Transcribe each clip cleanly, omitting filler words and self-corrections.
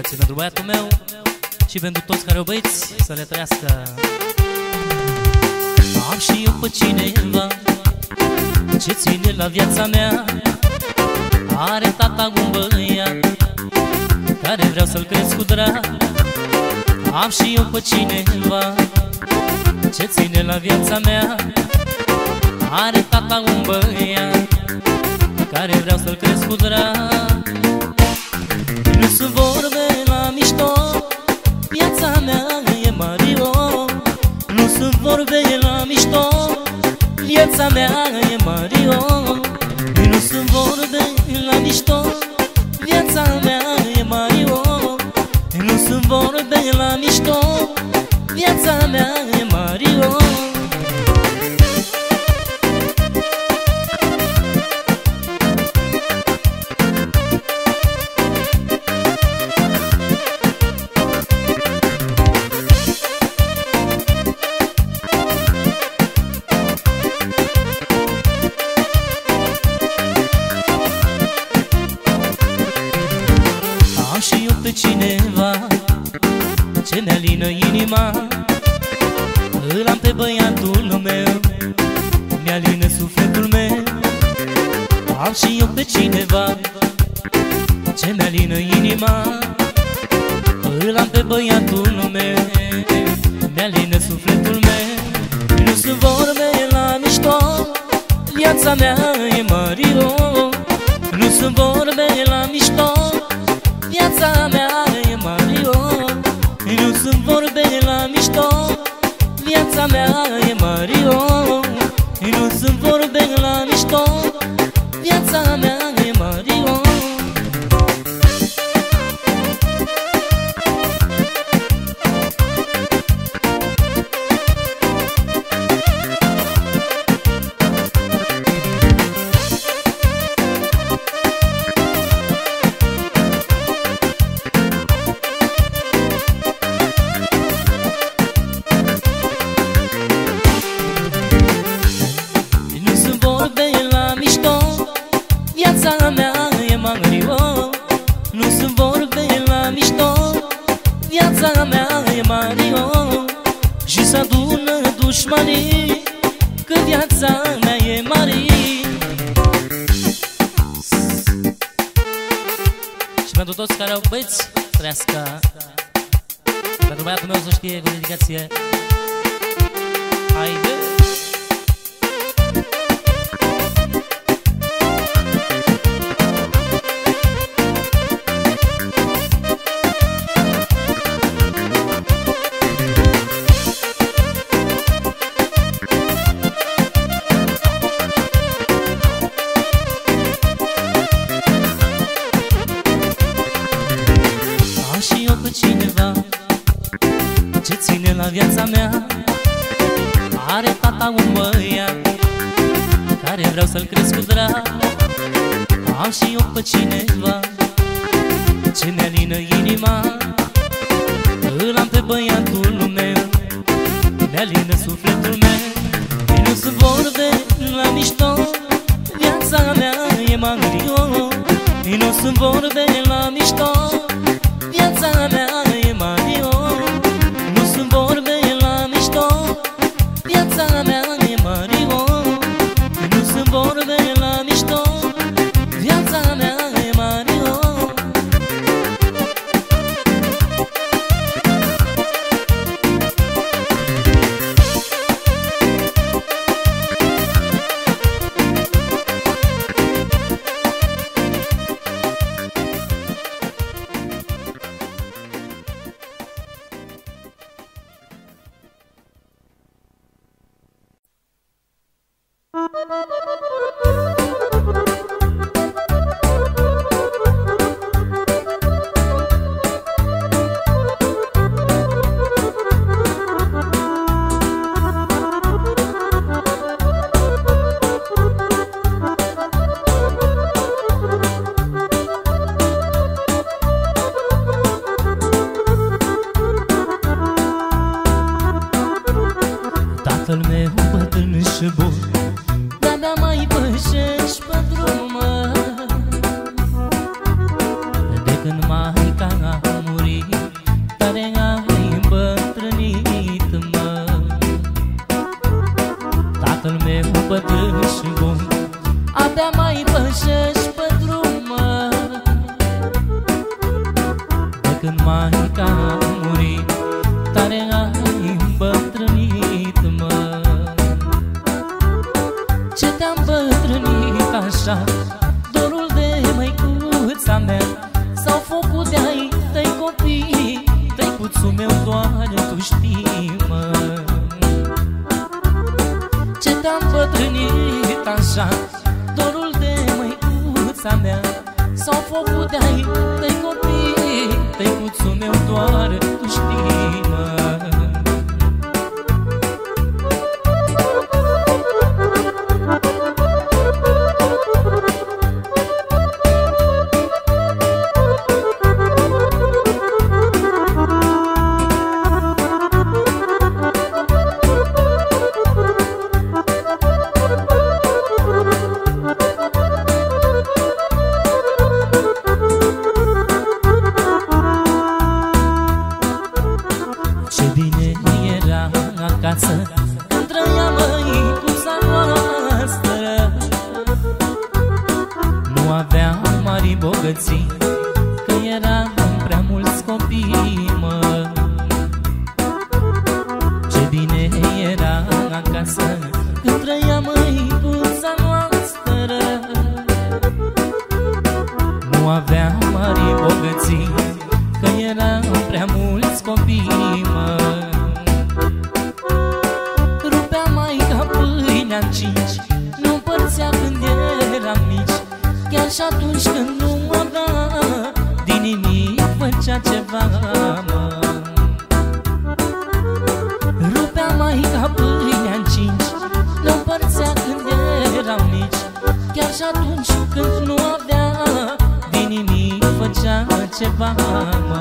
dedicație pentru băiatul meu și pentru toți care o băiți, să le trăiască. Am și eu pe cineva ce ține la viața mea. Are tata un băiat care vreau să-l cresc cu drag. Am și eu pe cineva ce ține la viața mea. Are tata un băiat care vreau să-l cresc cu drag. Nu sunt vorbe la mișto, viața mea e Mario. Nu sunt vorbe la mișto, viața mea e Mario. Nu sunt vorbe la mișto, viața mea e Mario. Nu sunt vorbe la mișto, viața mea e Mario. Cineva ce mi-alină inima, îl am pe băiatul meu, mi-alină sufletul meu. Am și eu pe cineva ce mi-alină inima, îl am pe băiatul meu, mi-alină sufletul meu. Nu sunt vorbe la mișto, viața mea e Mario. Nu sunt vorbe la mișto, viața mea e Mario. Nu sunt vorbe la mișto, viața mea e Mario. Nu sunt vorbe la mișto, viața mea e Mario. Viața mea e Mario. Nu sunt vorbe la mișto, viața mea e Mario. Și să adună dușmanii că viața mea e Mario. Și pentru toți care au băieți, trăiască. Pentru băiatul meu să știe cu dedicație. Haide! Cineva ce ține la viața mea. Are tata un băiat care vreau să-l cresc cu drag. Am și eu pe cineva ce mi-alină inima, îl am pe băiatul meu, mi-alină sufletul meu. Nu sunt vorbe la mișto, viața mea e Mario. Nu sunt vorbe la mișto, viața mea e Mario. Nu sunt vorbe la mișto, viața mea e Mario. Nu sunt vorbe la mișto, viața mea e Mario. Tatăl meu bătrân și bun de-abia mai pășești pe drum, mă. De când maica a murit maica a murit, tare ai îmbătrânit, mă. Ce te-am bătrânit așa, dorul de măicuța mea, s-au făcut de-ai tăi copii, tăicuțul meu doar tu știi, mă. Ce te-am bătrânit așa, dorul de măicuța mea, s-au făcut de-ai tăi copii, tăicuțul meu doar tu știi, mă. Când trăia măicuța noastră, nu avea mari bogății, că eram prea mulți copii, mă. Ce bine era acasă când trăia măicuța noastră, nu avea mari bogății, că eram prea mulți copii, mă. În cinci, nu împărțea când eram mici, chiar și atunci când nu avea, din nimic făcea ceva, mă. Rupea maica pâinea în cinci, nu împărțea când eram mici, chiar și atunci când nu avea, din nimic făcea ceva, mă.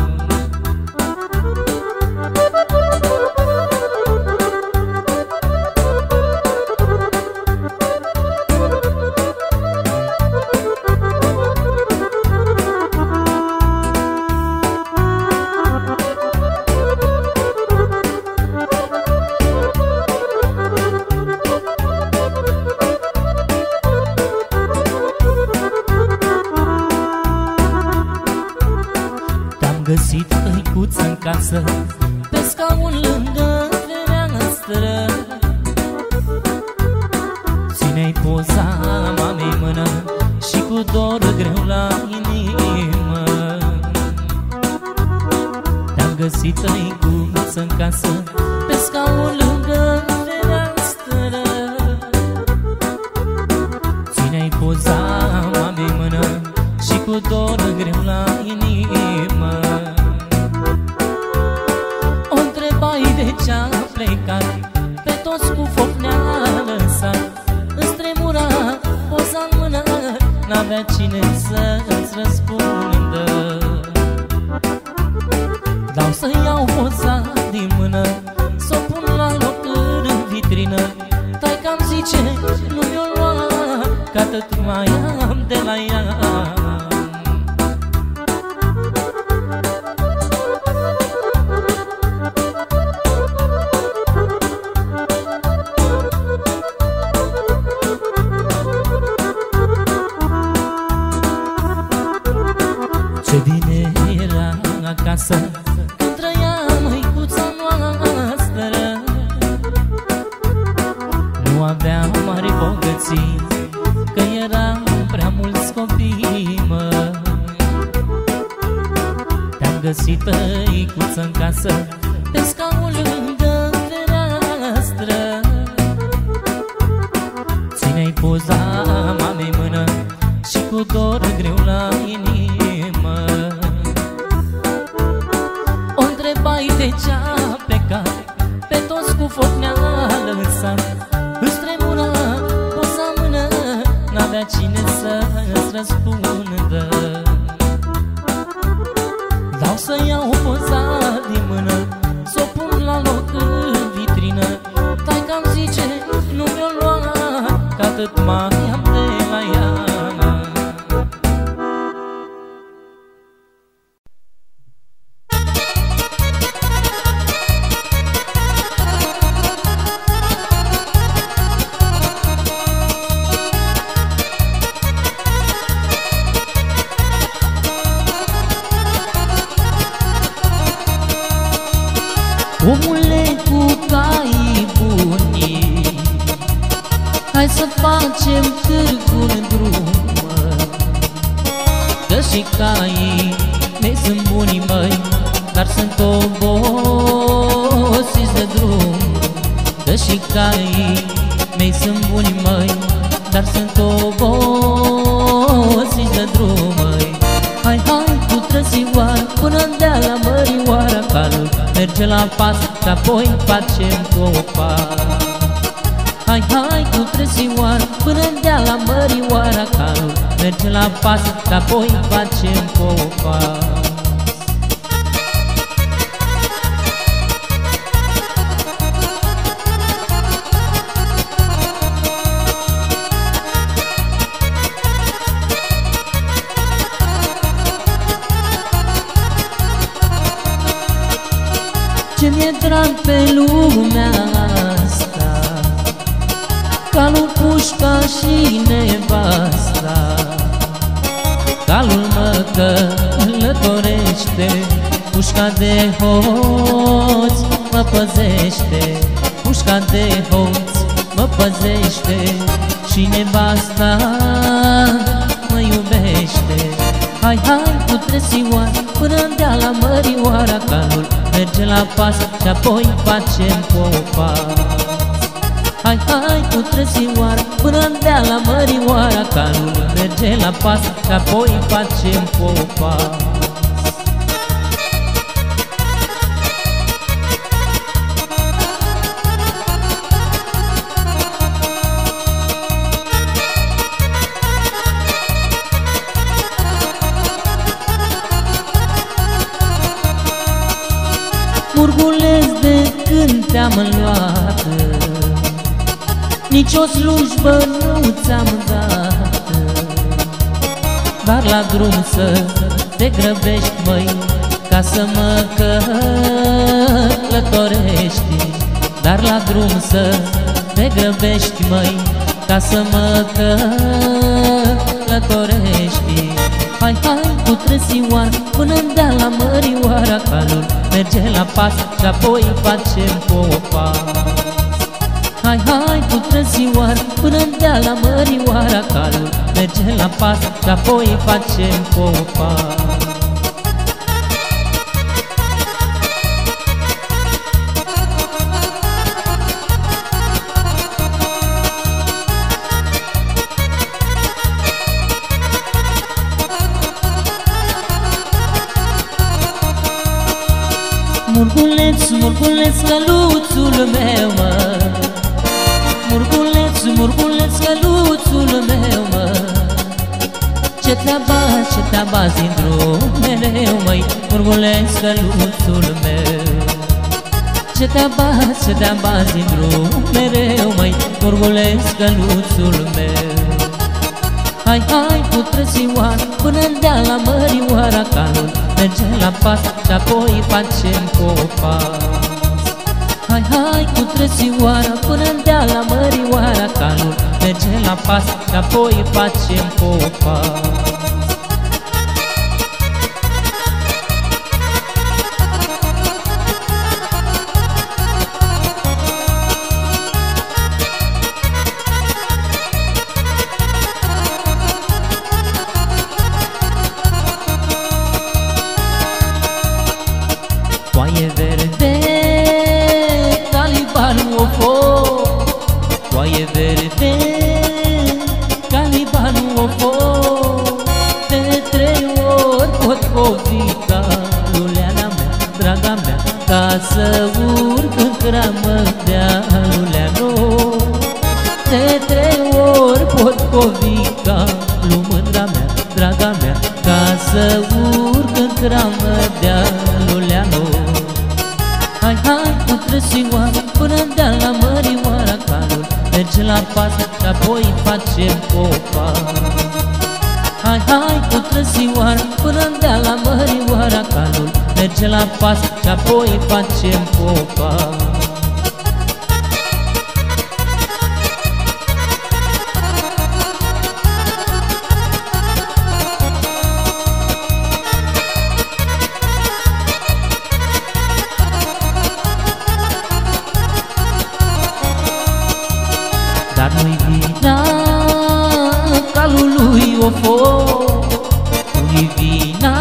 Găsit tăicuță în casă, pe scaun lângă fereastră. Ține-i poza mamei mână și cu dor greu la inimă. Te-am găsit tăicuță în casă, pe scaun lângă fereastră. Ține-i poza mamei mână și cu dor greu la inimă. O întrebai de ce-a plecat, pe toți cu foc ne-a lăsat. Îți tremura poza-n mână, n-avea cine să-ți răspundă. Dau să iau poza din mână, s-o pun la loc în vitrină. Taica-mi zice, nu mi-o lua, că atât mai am de la ea. Ce bine era acasă când trăia măicuța noastră, nu avea mari bogății, că eram prea mulți copii, mă. Te-am găsit tăicuță în casă, pe scaun lângă fereastră. Ține-i poza mamei mână și cu dor greu la inimă. O întrebai de ce-a plecat, pe toți cu foc ne-a lăsat. Îți tremura poza mână, n-avea cine să-ți răspundă. Dau să iau poza din mână, s-o pun la loc în vitrină. Taica-mi zice, nu mi-o lua, că atât mai am de la ea. Omule cu caii buni, hai să facem târgul în drum, că și caii mei sunt buni, măi, dar sunt obosiți de drum. Că și caii mei sunt buni, măi, dar sunt obosiți de drum, măi. Hai, hai cu trăsioară până-n deal la Mărioara, calul merge la pas și apoi facem copac. Hai, hai cu trăsioară până-n deal la Mărioara, calul merge la pas și apoi facem copac. Ce mi-e drag pe lumea asta, calul, pușca și nevasta. Calul mă călătorește, pușca de hoți mă păzește. Pușca de hoți mă păzește și nevasta mă iubește. Hai, hai cu trăsioară până-n deal la Mărioara, calul merge la pas și apoi facem copac. Hai, hai cu trăsioară până-n deal la Mărioara, calul merge la pas și apoi facem copac. Murguleț, de când te-am luat, nici o slujbă nu ți-am dat, dar la drum să te grăbești, măi, ca să mă călătorești. Dar la drum să te grăbești, măi, ca să mă călătorești. Hai, hai cu trăsioară până-n deal la Mărioara, calul merge la pas și apoi facem copac. Hai, hai cu trăsioară până-n deal la Mărioara, calul merge la pas și apoi facem copac. Murguleț, murguleț, căluțul meu, mă. Murguleț, murguleț, căluțul meu, mă. Ce te-a bas din drum mereu, măi, Murguleț, căluțul meu. Ce te-a bas din drum mereu, măi, Murguleț, căluțul meu. Hai, hai cu trăsioară până-n deal la Mărioara, calul merge la pas și apoi facem copac. Hai, hai cu trăsioară până-n deal la Mărioara, calul merge la pas și apoi facem copac. Foaie verde, calibanul o foc. Foaie verde, calibanul o foc. De 3 ori pot povi caluleana mea, draga mea, ca să urc în cramă dealuleano. De 3 ori pot povi calul, mândra mea, draga mea, ca să urc în cramă dealuleano. Hai, hai cu trăsioară până-n deal la Mărioara, calul merge la pas și apoi facem copac. Hai, hai cu trăsioară până-n deal la Mărioara, calul merge la pas și apoi facem copac. dar nu-i vina calului Ofo, nu-i vina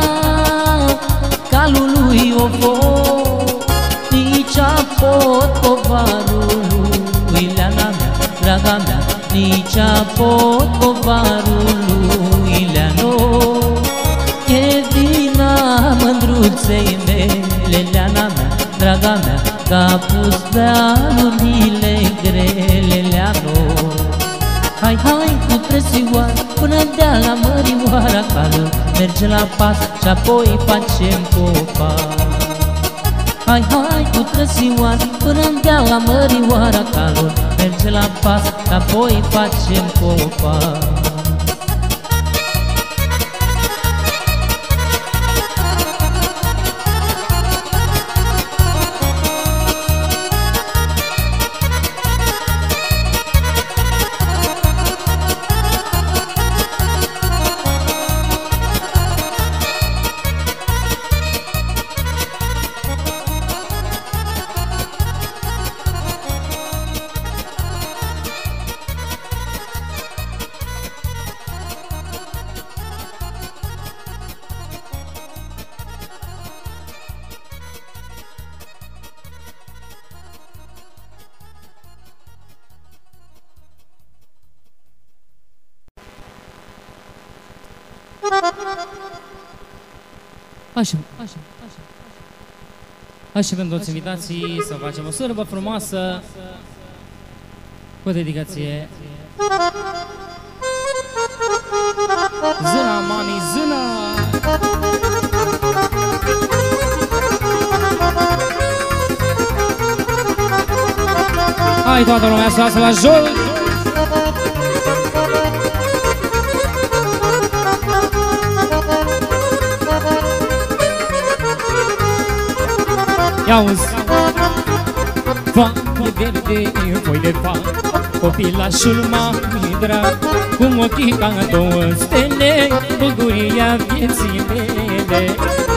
calului Ofo, nici apot covarului Leana mea, draga mea, nici apot covarului Leano. E vina mândruței mele, Leana mea, draga mea, că-a pus dealurile grele, Leano. Hai, hai cu trăsioară până dea la Mărioara Cală, merge la pas și apoi facem popa. Hai, hai cu trăsioară până dea la Mărioara Cală, merge la pas și apoi facem popa. Așa pentru toți invitații să facem o sărbă frumoasă cu dedicație. Zâna, mami, zâna! Hai toată lumea să lasă la jos! Ia-uzi! Foaie verde, foi de fac, copilașul mami drag, cum ochii ca două stele, bucuria vieții mele.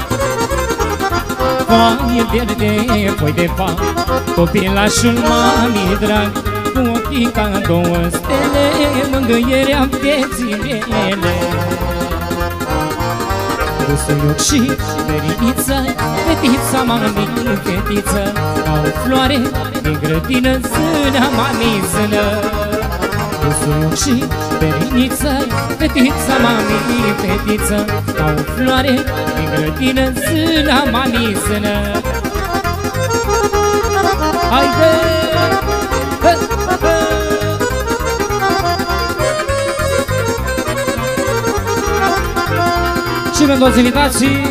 Foaie verde, foi de fac, copilașul mami drag, cum ochii ca două stele, mângâierea vieții mele. Rusuioc și veriniță, fetița mami, fetiță, ca o floare din grădină, zâna mami, zână. Rusuioc și veriniță, fetița mami, fetiță, ca o floare din grădină, zâna mami, zână. Haide! Și pentru toți invitații.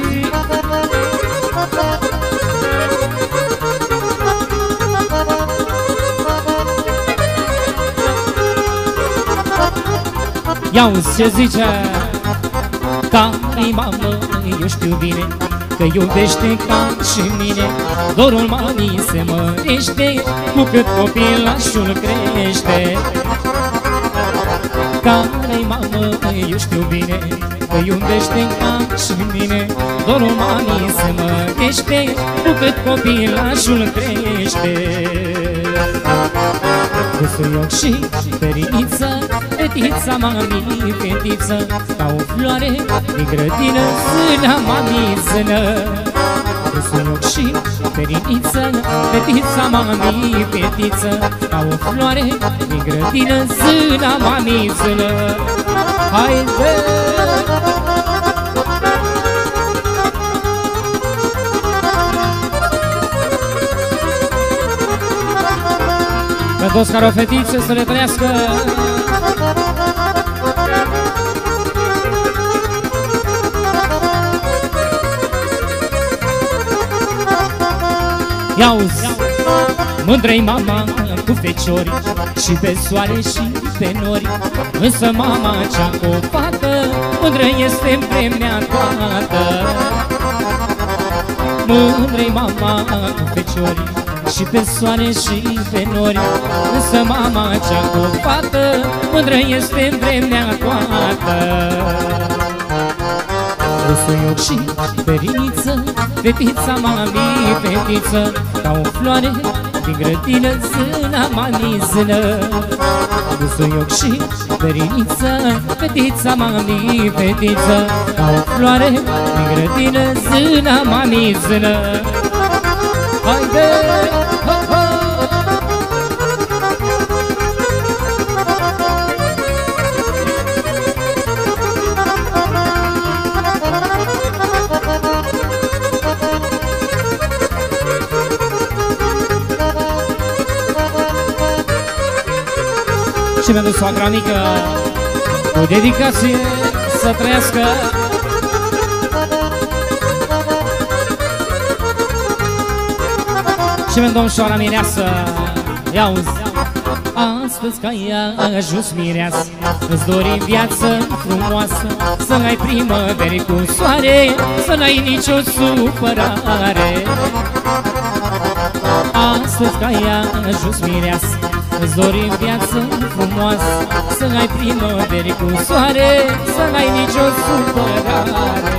Ia-uzi ce zice: care-i mamă, eu știu bine că iubește ca și mine, dorul manii se mărește cu cât copilașul crește. Care-i mamă, eu știu bine că iubește ca și mine, dorul manii se mărește cu cât copilașul crește. Rusuioc și veriniță, fetița mami, fetiță, ca o floare din grădină, zâna mami, zână. Rusuioc și veriniță, fetița mami, fetiță, ca o floare din grădină, zâna mami, zână. Haide! Pe toți care au fetițe să le trăiască. Ia-uzi! Mândră-i mama cu feciori și pe soare și pe nori, însă mama cea cu o fată mândră este vremea toată. Mândră-i mama cu feciori și pe soare și pe nori, însă mama cea cu o fată mândră este vremea toată. Rusuioc și veriniță, fetița mami, fetiță, ca o floare din grădină, zâna mami zână. Busuioc și beriniță, fetița mami, fetiță, ca o floare din grădină, zâna mami zână. Haide, ha, ha! Și mi-a dus soacra mică cu dedicație să trăiască. Și mi-a domnșoara mireasă, ia-uzi. Astăzi ca ea ajuns mireasă, îți dorim viață frumoasă, să n-ai primăveri cu soare, să n-ai nicio supărare. Astăzi ca ea ajuns mireasă, îți dorim viață frumoasă, să n-ai primăveri cu soare, să n-ai nicio supărare.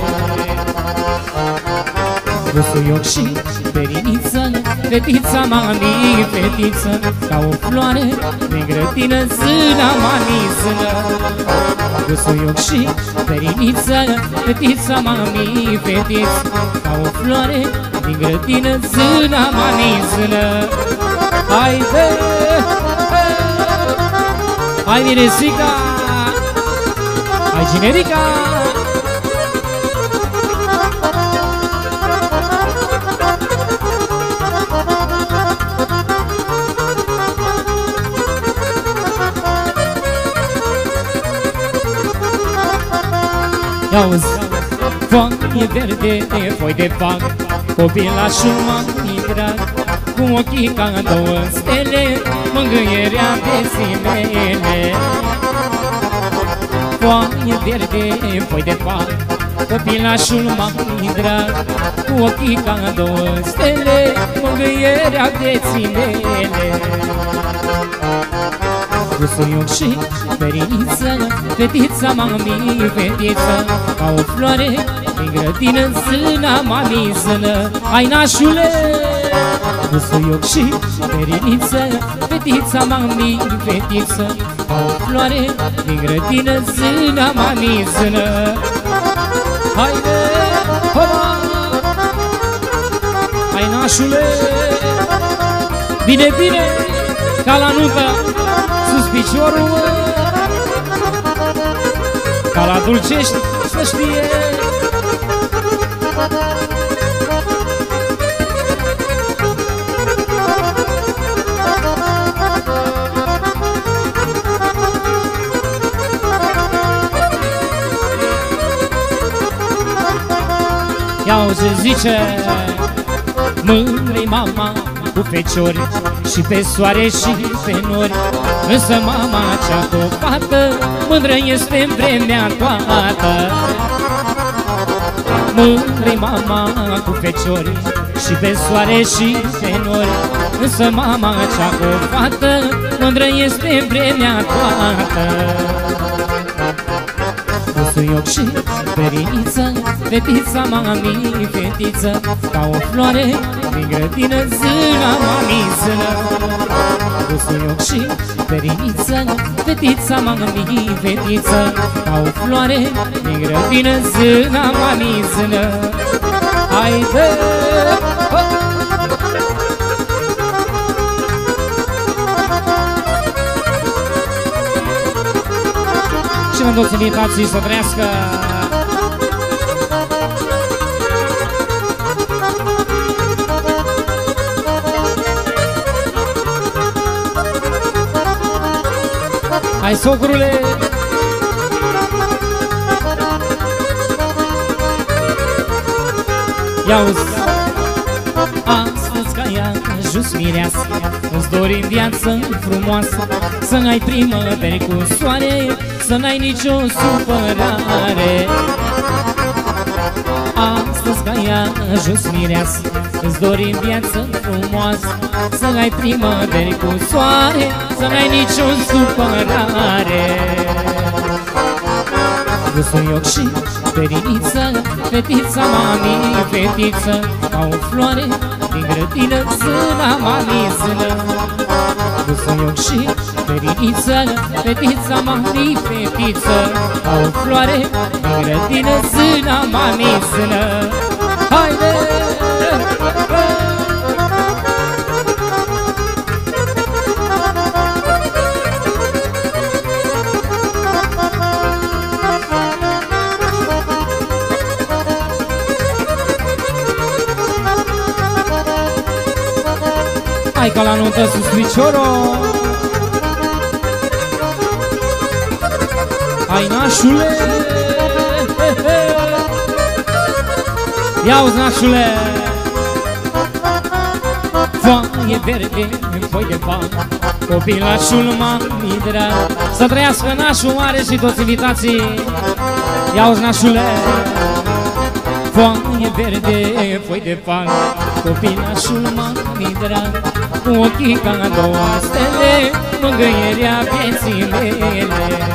Busuioc și beriniță, fetița mami, fetiță, ca o floare din grădină, zâna mami zână. Busuioc și beriniță, fetița mami, fetiță, ca o floare din grădină, zâna mami zână. Haide! Hai Miresica, hai Generica. Ia-uzi, foaie verde, foi de fac, copilașul mami drag, cu ochii ca două stele, mângâierea vieții mele. Foaie verde, foi de fac, copilașul mami drag, cu ochii ca două stele, mângâierea vieții mele. Busuioc și beriniță, fetița mami, fetiță, ca o floare din grădină, zâna mami zână. Hai nașule! Busuioc și beriniță, fetița mami, fetiță, ca o floare din grădină, zâna mami zână. Haide, hopa! Hai nașule! Bine, bine, ca la nuntă, sus piciorul, ca la Dulcești, să știe. Ia-o ce zice, mândră-i mama cu feciori și pe soare și pe nori, însă mama cea copată mândră este în vremea toată. Mândră-i mama cu feciori și pe soare și pe nori, însă mama cea copată mândră este în vremea toată. Busuioc și beriniță, fetița mami, fetiță, ca o floare din grădină, zâna mami zână. Busuioc și beriniță, fetița mami, fetiță, ca o floare din grădină, zâna mami zână. Haide! Și mă duc invitații să trăiască. Hai socrule! Ia-uzi! Astăzi ca ea ajuns mireasă, îți dorim viață frumoasă, să n-ai primăveri cu soare, să n-ai nicio supărare. Astăzi ca ea ajuns mireasă, îți dorim viață frumoasă, să n-ai primăveri cu soare, să n-ai nicio supărare. Busuioc și beriniță, fetița mami, fetiță, ca o floare din grădină, grădină, zâna mami zână. Busuioc și feriniță, fetița mami fetiță, ca o floare din grădină, zâna mami zână. Haide! Hai ca la nuntă sus piciorul. Hai nașule, ia-uzi nașule. Foaie verde, foi de bani, copilașul mami drag. Să trăiască nașul are și toți invitații. Ia-uzi nașule. Foaie verde, foi de bani, copilașul mami drag. Cu ochii ca două stele, mângâierea vieții mele.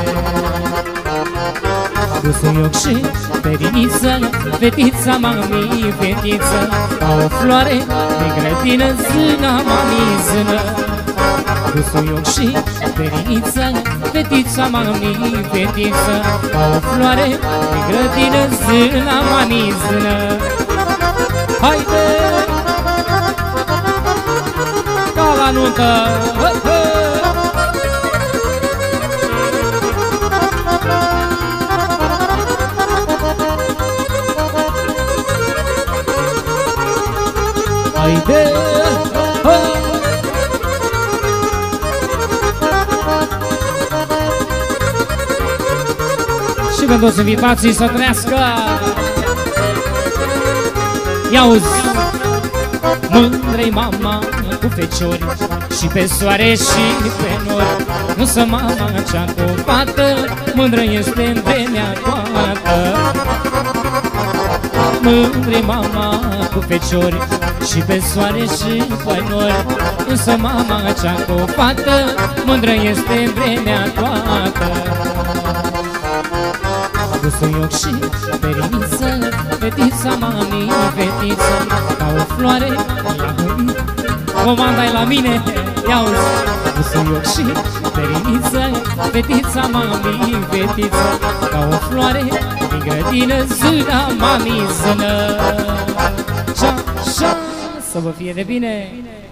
Busuioc și feriniță, fetița mami fetiță, ca o floare din grădină, zâna mami zână. Busuioc și feriniță, fetița mami fetiță, ca o floare din grădină, zâna mami zână. Haide! Ca la nuntă! Haide! Și pentru toți invitații să trăiască. Ia-uzi! Mândră-i mama cu feciori, și pe soare și pe nori. Însă mama cea cu fată, mândră este în vremea toată. Mândră-i mama cu feciori, și pe soare și pe nori. Însă mama cea cu fată, mândră este în vremea toată. Busuioc și feriniță, fetița mami fetiță, ca o floare la mâini. Comanda-i la mine, ia-uzi! Busuioc și feriniță, fetița mami fetiță, ca o floare din grădină, zâna mami zână. Șa, șa, să vă fie de bine!